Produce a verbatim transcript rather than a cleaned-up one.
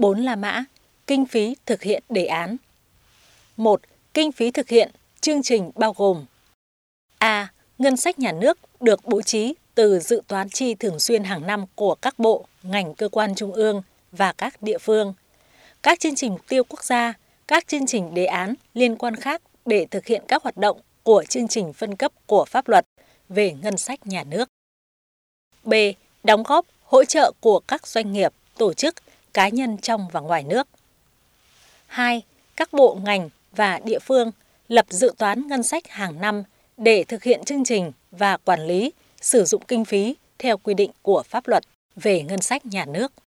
bốn La Mã, kinh phí thực hiện đề án. một. Kinh phí thực hiện chương trình bao gồm: A. Ngân sách nhà nước được bố trí từ dự toán chi thường xuyên hàng năm của các bộ, ngành cơ quan trung ương và các địa phương, các chương trình mục tiêu quốc gia, các chương trình đề án liên quan khác để thực hiện các hoạt động của chương trình phân cấp của pháp luật về ngân sách nhà nước. B. Đóng góp, hỗ trợ của các doanh nghiệp, tổ chức, cá nhân trong và ngoài nước. hai. Các bộ ngành và địa phương lập dự toán ngân sách hàng năm để thực hiện chương trình và quản lý, sử dụng kinh phí theo quy định của pháp luật về ngân sách nhà nước.